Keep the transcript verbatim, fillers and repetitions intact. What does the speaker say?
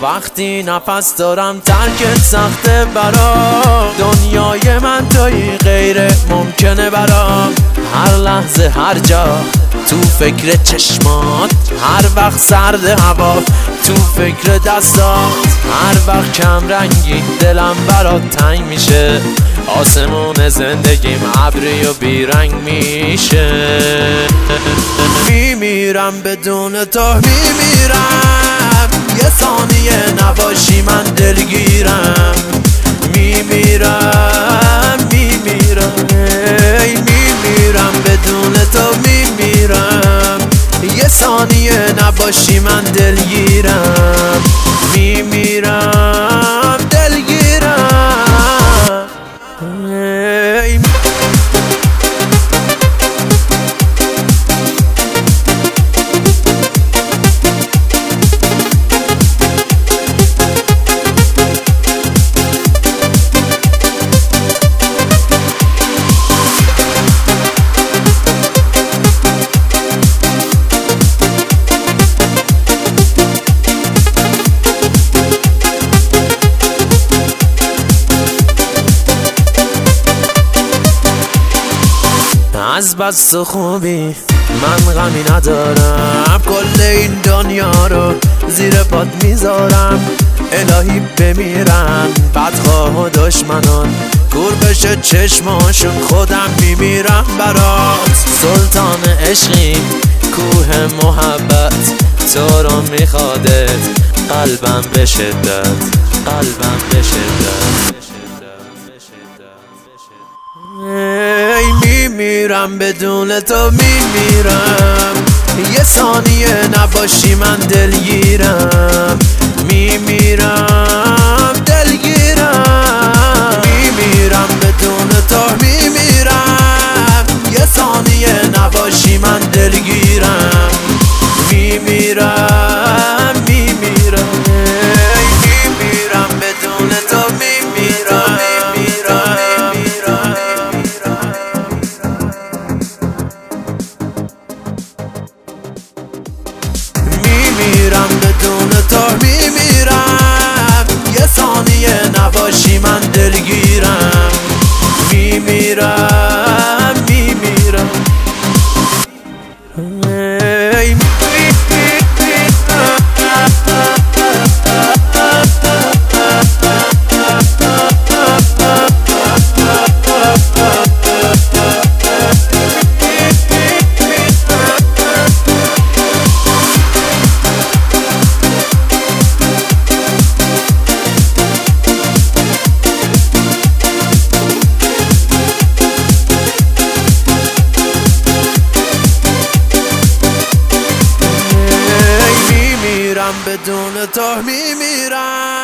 وقتی نفس دارم ترکت سخته برام، دنیای من تویی غیر ممکنه برام. هر لحظه هر جا تو فکر چشمات، هر وقت سرد هوا تو فکر دستات، هر وقت کم رنگی دلم برات تنگ میشه، آسمون زندگیم ابری و بیرنگ میشه. میمیرم بدون تو میمیرم، یه ثانیه نباشی من دلگیرم. میمیرم میمیرم ای میمیرم بدون تو میمیرم، یه ثانیه نباشی من دلگیرم. میمیرم دلگیرم ای از بس خوبی من غمی ندارم، کل این دنیا رو زیر پات میذارم. الهی بمیرن بدخواه و دشمنان، کور بشه چشماشون خودم میمیرم برات. سلطان عشقی کوه محبت تو رو میخوادت، قلبم به شدت قلبم به شدت. ای میمیرم بدون تو میمیرم، یه ثانیه نباشی من دلگیرم. میمیرم دلگیرم میمیرم بدون تو میمیرم، یه ثانیه نباشی من دلگیرم. میمیرم میمیرم ای میمیرم بدون تو میمیرم. میمیرم بدون تو میمیرم، یه ثانیه نباشی من دلگیرم. میمیرم میمیرم ای بدون تو میمیرم.